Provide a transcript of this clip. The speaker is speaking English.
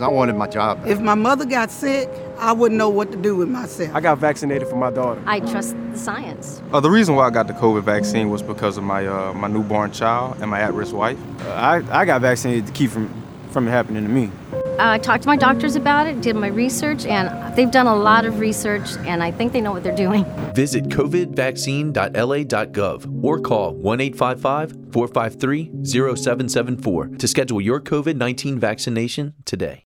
I wanted my job back. If my mother got sick, I wouldn't know what to do with myself. I got vaccinated for my daughter. I trust the science. The reason why I got the COVID vaccine was because of my newborn child and my at-risk wife. I got vaccinated to keep from it happening to me. I talked to my doctors about it, did my research, and they've done a lot of research, and I think they know what they're doing. Visit covidvaccine.la.gov or call 1-855-453-0774 to schedule your COVID-19 vaccination today.